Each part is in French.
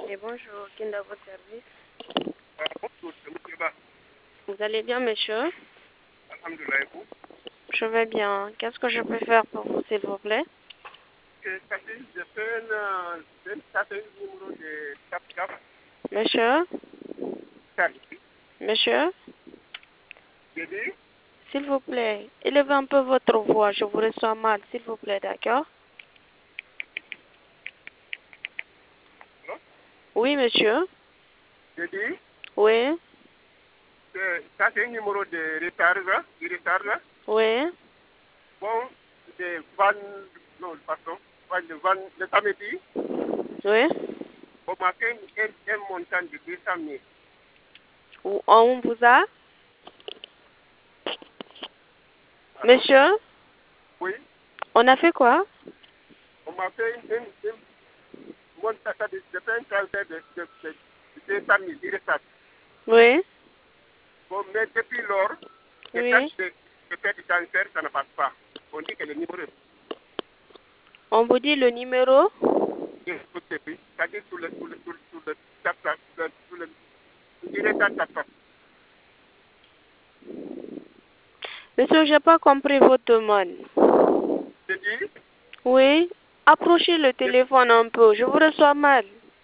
Et bonjour, qui est dans votre service? Bonjour, c'est M. Ba. Vous allez bien, monsieur? Alhamdoulilah, et vous? Je vais bien. Qu'est-ce que je peux faire pour vous, s'il vous plaît? Ça fait un numéro de TAP-CAP. Monsieur? Monsieur? J'ai dit, S'il vous plaît, élevez un peu votre voix. Je vous reçois mal, s'il vous plaît, d'accord? non? Oui, monsieur? J'ai dit, Oui? ça c'est un numéro de recharge. Oui? Bon, de Van, non, pardon, de samedi, Oui? on m'a fait un montant de 200 000. On vous a? Monsieur? Oui, On a fait quoi? on m'a fait un montant un transfert de 200 000, il recharge. Oui? Bon, mais depuis lors, les Oui? tests de fait du cancer, ça ne passe pas. On dit que le numéro est On vous dit le numéro? c'est-à-dire sur le tap-tap, sur le directeur tap-tap. Monsieur, j'ai pas compris votre demande. J'ai dit, Oui? Approchez le téléphone un peu. Je vous reçois mal.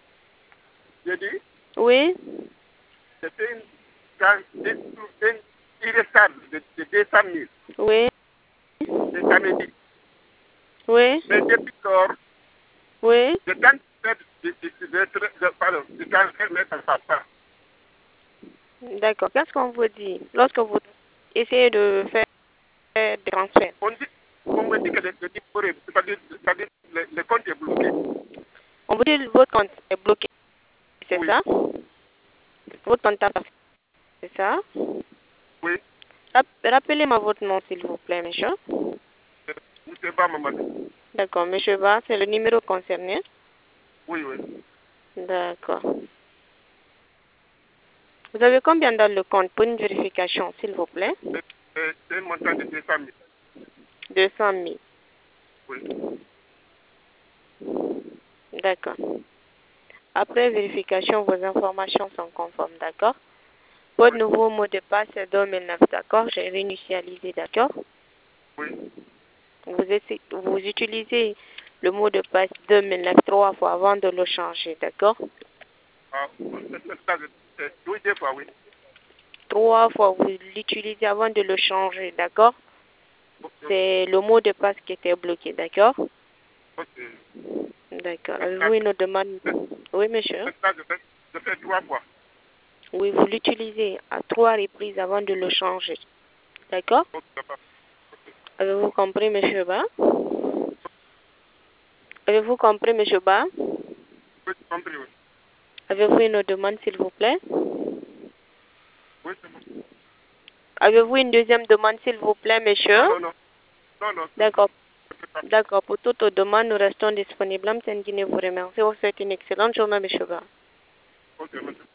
Oui? c'était une irrécharge de 200 000, Oui? le samedi. Oui? Mais depuis lors, Oui? le cancer du cancer, mais ça ne passe pas. D'accord. Qu'est-ce qu'on vous dit lorsque vous essayez de faire des transferts? On me dit que le numéro est, c'est-à-dire le compte est bloqué. On vous dit que votre compte est bloqué, c'est Oui, ça? Votre compte a passé, c'est ça? oui. Rappelez-moi votre nom, s'il vous plaît, monsieur. M. Ba Mamadou. D'accord, monsieur Ba, c'est le numéro concerné. Oui, oui. D'accord. Vous avez combien dans le compte pour une vérification, s'il vous plaît? C'est un montant de 200 000. 200 000. Oui. D'accord. Après vérification, vos informations sont conformes, d'accord? Votre Oui. nouveau mot de passe est 2009, d'accord? J'ai réinitialisé, d'accord? Oui. Vous utilisez le mot de passe 2009 3 fois avant de le changer, d'accord? Ah, oui, des fois, oui. 3 fois, vous l'utilisez avant de le changer, d'accord? C'est le mot de passe qui était bloqué, d'accord? D'accord. Avez-vous une autre demande? Oui, monsieur? Je fais 3 fois. Oui, vous l'utilisez à 3 reprises avant de le changer, d'accord? Avez-vous compris, monsieur Ba? Avez-vous compris, monsieur Ba? Oui, j'ai compris, oui. Avez-vous une autre demande, s'il vous plaît? Oui, c'est bon. Avez-vous une deuxième demande, s'il vous plaît, monsieur? Non. D'accord. D'accord. Pour toute autre demande, nous restons disponibles. M. Guinée vous remercie. Vous souhaite une excellente journée, monsieur Ba. Ok, merci.